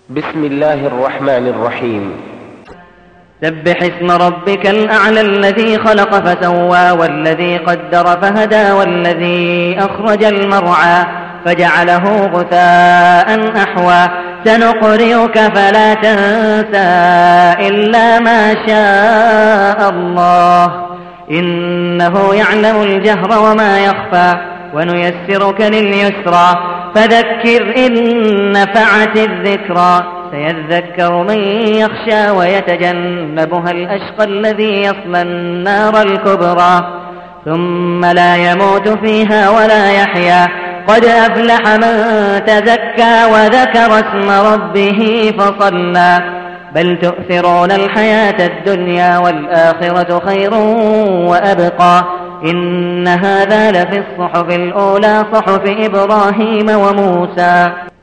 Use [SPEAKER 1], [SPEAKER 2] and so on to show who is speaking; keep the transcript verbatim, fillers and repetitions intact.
[SPEAKER 1] بسم الله الرحمن الرحيم.
[SPEAKER 2] سبح اسم ربك الأعلى الذي خلق فسوى والذي قدر فهدى والذي أخرج المرعى فجعله غثاء أحوى سنقرئك فلا تنسى إلا ما شاء الله إنه يعلم الجهر وما يخفى ونيسرك لليسرى فذكر إن نفعت الذكرى سيذكر من يخشى ويتجنبها الأشقى الذي يصلى النار الكبرى ثم لا يموت فيها ولا يحيا قد أفلح من تزكى وذكر اسم ربه فصلى بل تؤثرون الحياة الدنيا والآخرة خير وأبقى إن هذا لفي الصحف الأولى صحف إبراهيم وموسى.